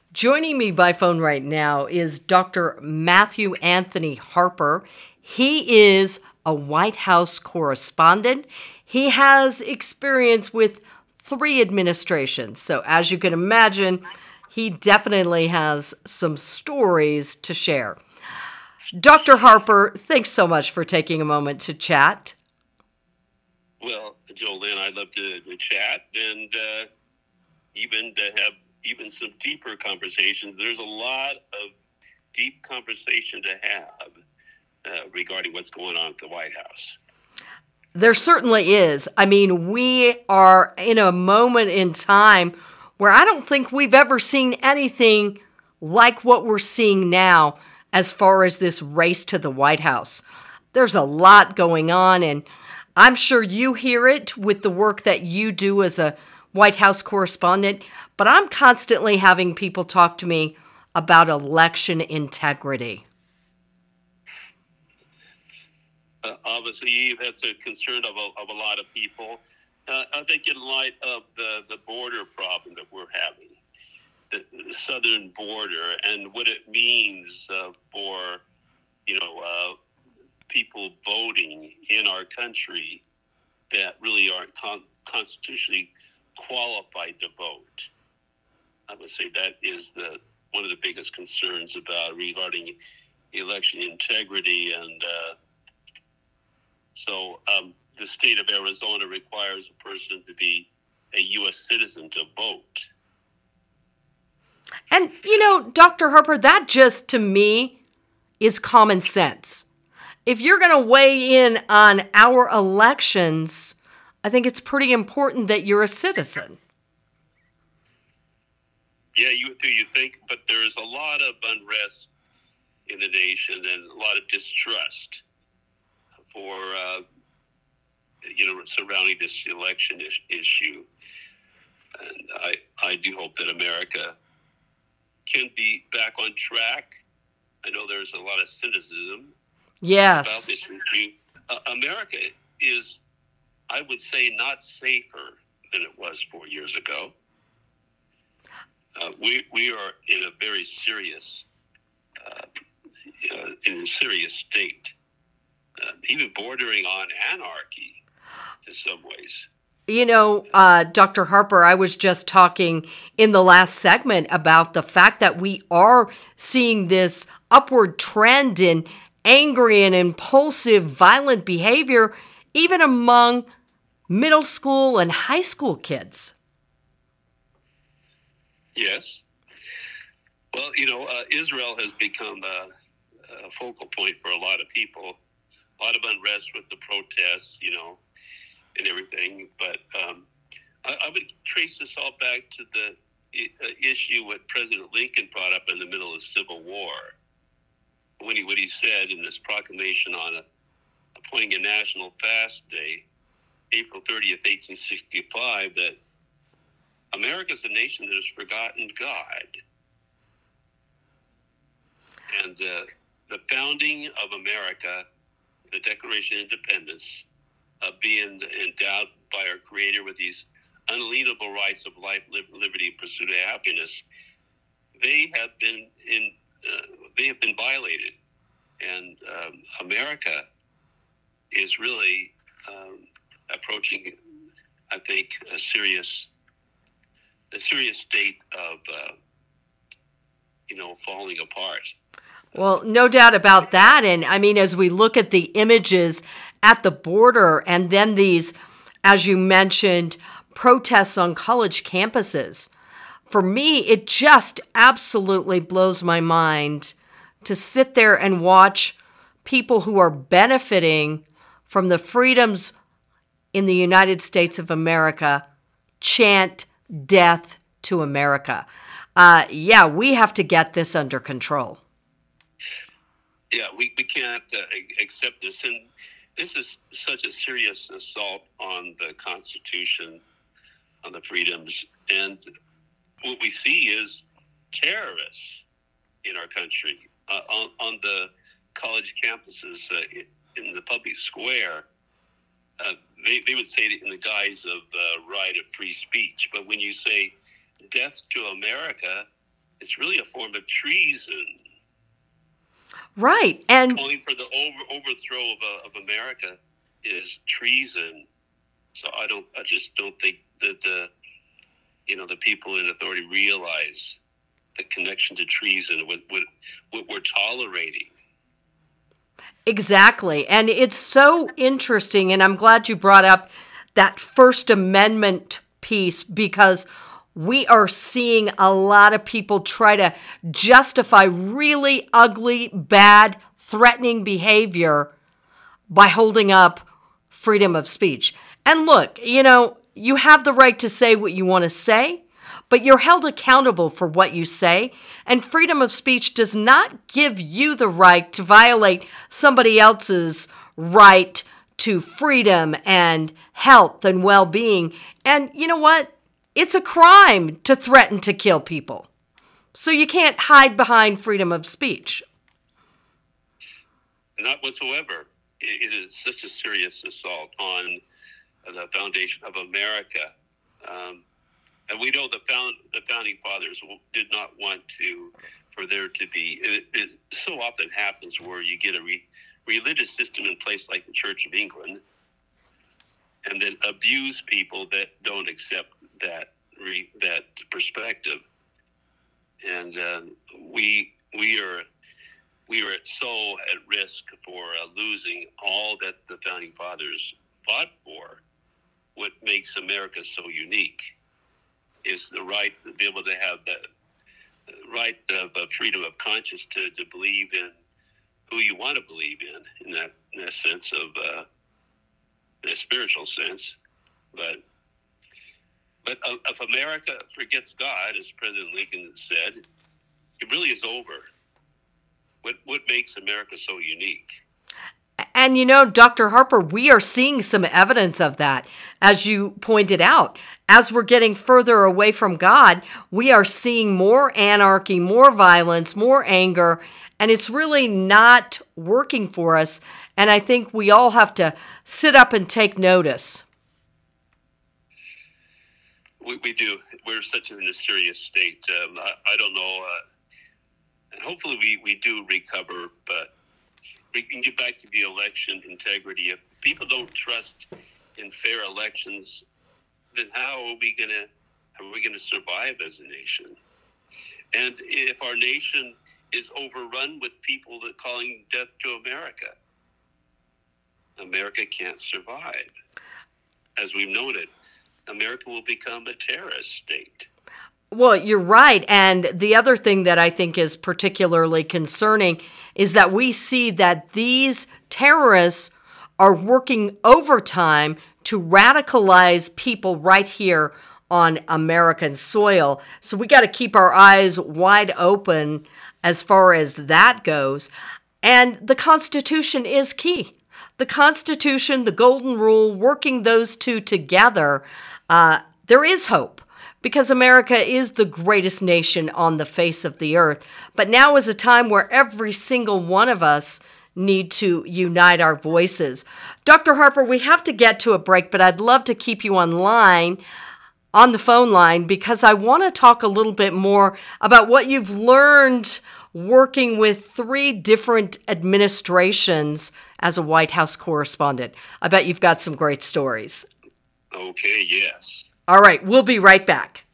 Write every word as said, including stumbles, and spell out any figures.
Joining me by phone right now is Doctor Matthew Anthony Harper. He is a White House correspondent. He has experience with three administrations. So, as you can imagine, he definitely has some stories to share. Doctor Harper, thanks so much for taking a moment to chat. Well, Jolynn, I'd love to, to chat and uh, even to have even some deeper conversations. There's a lot of deep conversation to have uh, regarding what's going on at the White House. There certainly is. I mean, we are in a moment in time where I don't think we've ever seen anything like what we're seeing now as far as this race to the White House. There's a lot going on, and I'm sure you hear it with the work that you do as a White House correspondent, but I'm constantly having people talk to me about election integrity. Uh, obviously, that's a concern of a, of a lot of people. Uh, I think in light of the, the border problem that we're having, the, the southern border, and what it means uh, for, you know, uh, people voting in our country that really aren't con- constitutionally qualified to vote. I would say that is the one of the biggest concerns about regarding election integrity. And uh, so um, the state of Arizona requires a person to be a U S citizen to vote. And, you know, Doctor Harper, that just to me is common sense. If you're going to weigh in on our elections, I think it's pretty important that you're a citizen. Yeah, you do. You think, but there's a lot of unrest in the nation and a lot of distrust for uh, you know surrounding this election is- issue. And I I do hope that America can be back on track. I know there's a lot of cynicism Yes. about this issue. Uh, America is, I would say, not safer than it was four years ago. Uh, we we are in a very serious, uh, uh, in a serious state, uh, even bordering on anarchy in some ways. You know, uh, Doctor Harper, I was just talking in the last segment about the fact that we are seeing this upward trend in angry and impulsive, violent behavior, even among middle school and high school kids. Yes. Well, you know, uh, Israel has become a, a focal point for a lot of people. A lot of unrest with the protests, you know, and everything. But um, I, I would trace this all back to the uh, issue what President Lincoln brought up in the middle of the Civil War. When he, what he said in this proclamation on a, appointing a national fast day, April thirtieth, eighteen sixty-five, that America is a nation that has forgotten God. And uh, the founding of America, the Declaration of Independence, uh, being endowed by our Creator with these unalienable rights of life, liberty, and pursuit of happiness, they have been in uh, they have been violated, and um, America is really um, approaching, I think, a serious a serious state of uh, you know falling apart. Well, no doubt about that. And I mean, as we look at the images at the border and then these, as you mentioned, protests on college campuses, for me, it just absolutely blows my mind to sit there and watch people who are benefiting from the freedoms in the United States of America chant death to America. Uh, yeah, we have to get this under control. Yeah, we, we can't uh, accept this. And this is such a serious assault on the Constitution, on the freedoms. And what we see is terrorists in our country uh, on, on the college campuses, uh, in the public square. Uh, they, they would say it in the guise of uh, right of free speech. But when you say death to America, it's really a form of treason. Right. And calling for the over, overthrow of, uh, of America is treason. So I don't, I just don't think that the, you know, the people in authority realize the connection to treason, what, what, what we're tolerating. Exactly. And it's so interesting, and I'm glad you brought up that First Amendment piece, because we are seeing a lot of people try to justify really ugly, bad, threatening behavior by holding up freedom of speech. And look, you know, you have the right to say what you want to say, but you're held accountable for what you say. And freedom of speech does not give you the right to violate somebody else's right to freedom and health and well-being. And you know what? It's a crime to threaten to kill people. So you can't hide behind freedom of speech. Not whatsoever. It is such a serious assault on the foundation of America. Um, and we know the, found, the founding fathers did not want to, for there to be, it, it so often happens where you get a re, religious system in place like the Church of England, and then abuse people that don't accept that re, that perspective. And uh, we we are we are so at risk for uh, losing all that the founding fathers fought for. What makes America so unique is the right to be able to have the right of uh, freedom of conscience to, to believe in who you want to believe in, in that, in that sense of, uh, in a spiritual sense. But but uh, if America forgets God, as President Lincoln said, it really is over. What what makes America so unique? And you know, Doctor Harper, we are seeing some evidence of that, as you pointed out. As we're getting further away from God, we are seeing more anarchy, more violence, more anger, and it's really not working for us. And I think we all have to sit up and take notice. We, we do. We're such in a serious state. Um, I, I don't know. Uh, and hopefully we, we do recover, but we can get back to the election integrity. If people don't trust in fair elections, then how are we gonna how are we gonna survive as a nation? And if our nation is overrun with people that calling death to America, America can't survive. As we've noted, America will become a terrorist state. Well, you're right. And the other thing that I think is particularly concerning is that we see that these terrorists are working overtime to radicalize people right here on American soil. So we got to keep our eyes wide open as far as that goes. And the Constitution is key. The Constitution, the Golden Rule, working those two together, uh, there is hope. Because America is the greatest nation on the face of the earth. But now is a time where every single one of us need to unite our voices. Doctor Harper, we have to get to a break, but I'd love to keep you online, on the phone line, because I want to talk a little bit more about what you've learned working with three different administrations as a White House correspondent. I bet you've got some great stories. Okay, yes. All right, we'll be right back.